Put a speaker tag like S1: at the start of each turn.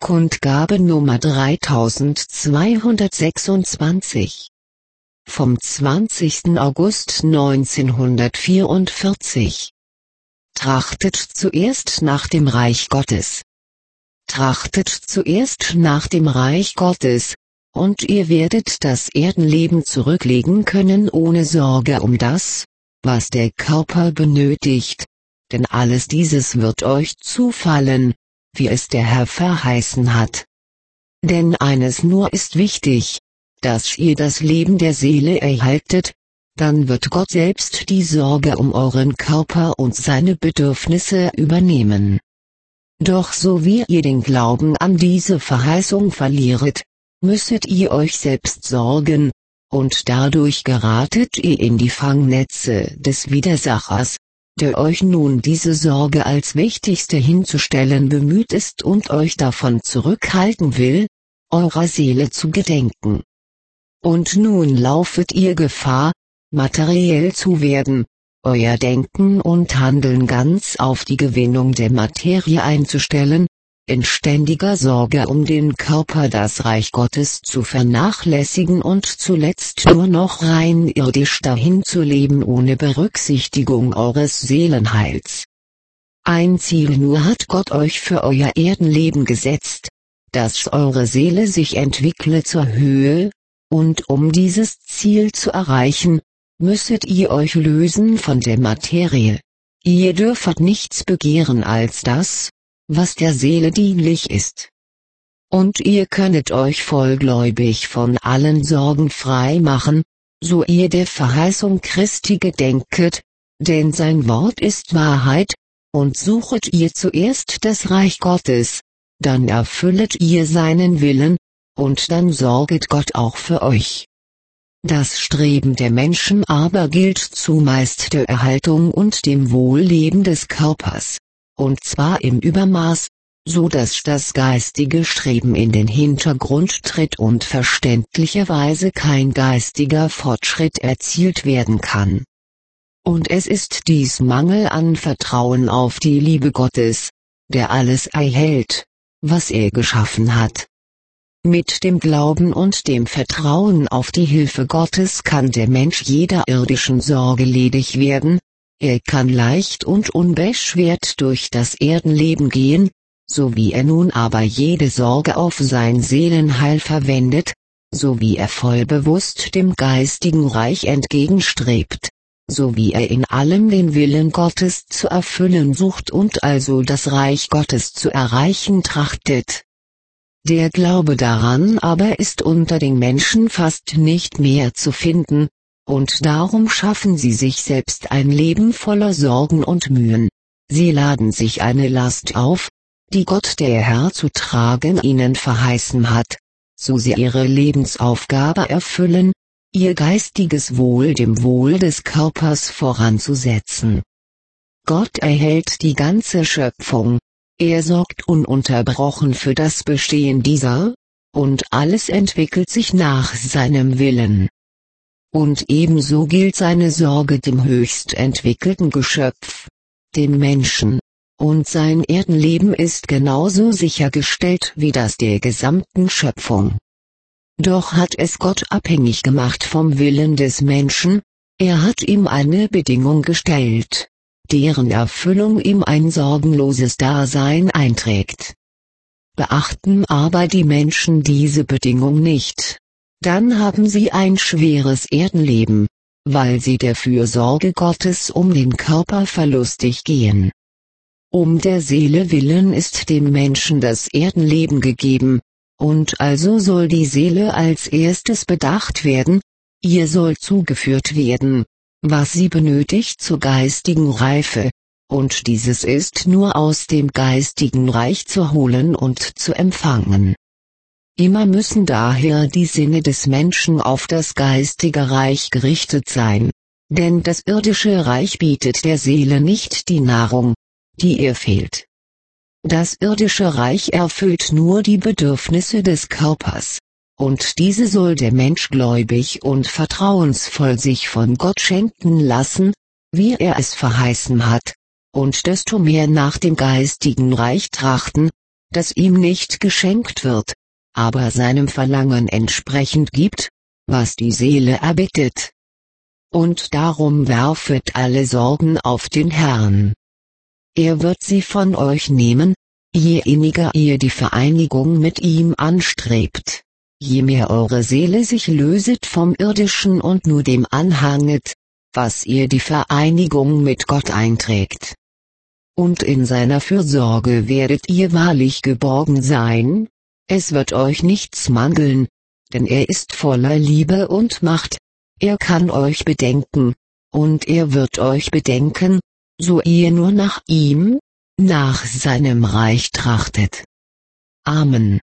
S1: Kundgabe Nummer 3226. Vom 20. August 1944. Trachtet zuerst nach dem Reich Gottes. Trachtet zuerst nach dem Reich Gottes, und ihr werdet das Erdenleben zurücklegen können ohne Sorge um das, was der Körper benötigt, denn alles dieses wird euch zufallen, wie es der Herr verheißen hat. Denn eines nur ist wichtig, dass ihr das Leben der Seele erhaltet, dann wird Gott selbst die Sorge um euren Körper und seine Bedürfnisse übernehmen. Doch so wie ihr den Glauben an diese Verheißung verliert, müsstet ihr euch selbst sorgen, und dadurch geratet ihr in die Fangnetze des Widersachers, der euch nun diese Sorge als wichtigste hinzustellen bemüht ist und euch davon zurückhalten will, eurer Seele zu gedenken. Und nun laufet ihr Gefahr, materiell zu werden, euer Denken und Handeln ganz auf die Gewinnung der Materie einzustellen, in ständiger Sorge um den Körper das Reich Gottes zu vernachlässigen und zuletzt nur noch rein irdisch dahin zu leben ohne Berücksichtigung eures Seelenheils. Ein Ziel nur hat Gott euch für euer Erdenleben gesetzt, dass eure Seele sich entwickle zur Höhe, und um dieses Ziel zu erreichen, müsstet ihr euch lösen von der Materie. Ihr dürfet nichts begehren als das, was der Seele dienlich ist. Und ihr könnet euch vollgläubig von allen Sorgen frei machen, so ihr der Verheißung Christi gedenket, denn sein Wort ist Wahrheit, und suchet ihr zuerst das Reich Gottes, dann erfüllet ihr seinen Willen, und dann sorget Gott auch für euch. Das Streben der Menschen aber gilt zumeist der Erhaltung und dem Wohlleben des Körpers, und zwar im Übermaß, so dass das geistige Streben in den Hintergrund tritt und verständlicherweise kein geistiger Fortschritt erzielt werden kann. Und es ist dies Mangel an Vertrauen auf die Liebe Gottes, der alles erhält, was er geschaffen hat. Mit dem Glauben und dem Vertrauen auf die Hilfe Gottes kann der Mensch jeder irdischen Sorge ledig werden, er kann leicht und unbeschwert durch das Erdenleben gehen, so wie er nun aber jede Sorge auf sein Seelenheil verwendet, so wie er vollbewusst dem geistigen Reich entgegenstrebt, so wie er in allem den Willen Gottes zu erfüllen sucht und also das Reich Gottes zu erreichen trachtet. Der Glaube daran aber ist unter den Menschen fast nicht mehr zu finden, und darum schaffen sie sich selbst ein Leben voller Sorgen und Mühen. Sie laden sich eine Last auf, die Gott der Herr zu tragen ihnen verheißen hat, so sie ihre Lebensaufgabe erfüllen, ihr geistiges Wohl dem Wohl des Körpers voranzusetzen. Gott erhält die ganze Schöpfung. Er sorgt ununterbrochen für das Bestehen dieser, und alles entwickelt sich nach seinem Willen. Und ebenso gilt seine Sorge dem höchst entwickelten Geschöpf, dem Menschen, und sein Erdenleben ist genauso sichergestellt wie das der gesamten Schöpfung. Doch hat es Gott abhängig gemacht vom Willen des Menschen, er hat ihm eine Bedingung gestellt, deren Erfüllung ihm ein sorgenloses Dasein einträgt. Beachten aber die Menschen diese Bedingung nicht, dann haben sie ein schweres Erdenleben, weil sie der Fürsorge Gottes um den Körper verlustig gehen. Um der Seele willen ist dem Menschen das Erdenleben gegeben, und also soll die Seele als erstes bedacht werden, ihr soll zugeführt werden, was sie benötigt zur geistigen Reife, und dieses ist nur aus dem geistigen Reich zu holen und zu empfangen. Immer müssen daher die Sinne des Menschen auf das geistige Reich gerichtet sein, denn das irdische Reich bietet der Seele nicht die Nahrung, die ihr fehlt. Das irdische Reich erfüllt nur die Bedürfnisse des Körpers, und diese soll der Mensch gläubig und vertrauensvoll sich von Gott schenken lassen, wie er es verheißen hat, und desto mehr nach dem geistigen Reich trachten, das ihm nicht geschenkt wird, aber seinem Verlangen entsprechend gibt, was die Seele erbittet. Und darum werfet alle Sorgen auf den Herrn. Er wird sie von euch nehmen, je inniger ihr die Vereinigung mit ihm anstrebt, je mehr eure Seele sich löset vom Irdischen und nur dem anhanget, was ihr die Vereinigung mit Gott einträgt. Und in seiner Fürsorge werdet ihr wahrlich geborgen sein, es wird euch nichts mangeln, denn er ist voller Liebe und Macht, er kann euch bedenken, und er wird euch bedenken, so ihr nur nach ihm, nach seinem Reich trachtet. Amen.